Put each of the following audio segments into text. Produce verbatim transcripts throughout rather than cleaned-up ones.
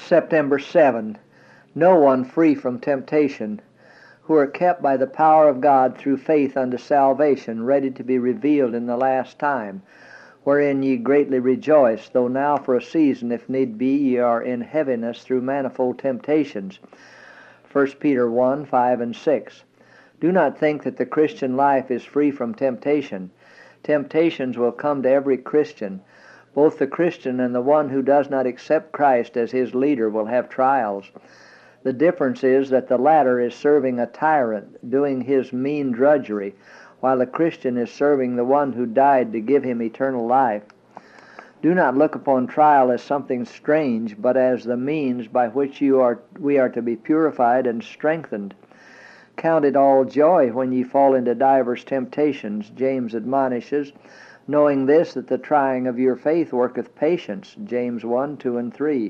September seventh. No one free from temptation, who are kept by the power of God through faith unto salvation, ready to be revealed in the last time, wherein ye greatly rejoice, though now for a season, if need be, ye are in heaviness through manifold temptations. First Peter one, five and six. Do not think that the Christian life is free from temptation. Temptations will come to every Christian. Both the Christian and the one who does not accept Christ as his leader will have trials. The difference is that the latter is serving a tyrant, doing his mean drudgery, while the Christian is serving the one who died to give him eternal life. Do not look upon trial as something strange, but as the means by which you are, we are to be purified and strengthened. Count it all joy when ye fall into divers temptations, James admonishes, knowing this, that the trying of your faith worketh patience, James one, two, and three.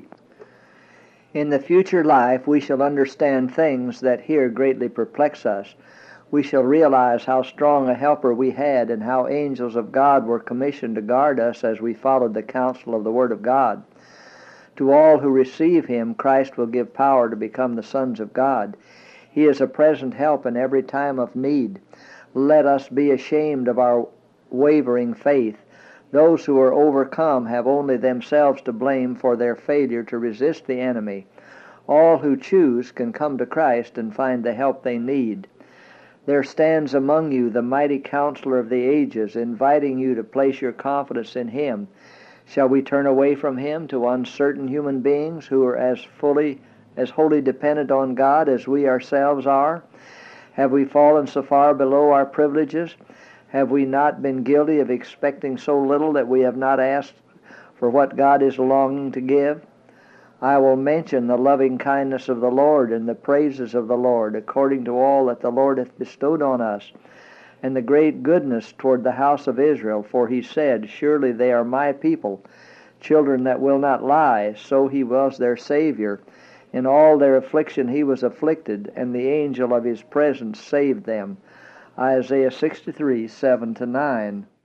In the future life we shall understand things that here greatly perplex us. We shall realize how strong a helper we had, and how angels of God were commissioned to guard us as we followed the counsel of the Word of God. To all who receive Him, Christ will give power to become the sons of God. He is a present help in every time of need. Let us be ashamed of our wavering faith. Those who are overcome have only themselves to blame for their failure to resist the enemy. All who choose can come to Christ and find the help they need. There stands among you the mighty Counselor of the ages, inviting you to place your confidence in Him. Shall we turn away from Him to uncertain human beings who are as fully, as wholly dependent on God as we ourselves are? Have we fallen so far below our privileges? Have we not been guilty of expecting so little that we have not asked for what God is longing to give? I will mention the loving kindness of the Lord and the praises of the Lord, according to all that the Lord hath bestowed on us, and the great goodness toward the house of Israel. For He said, Surely they are my people, children that will not lie. So He was their Savior. In all their affliction He was afflicted, and the angel of His presence saved them. Isaiah sixty-three, seven to nine.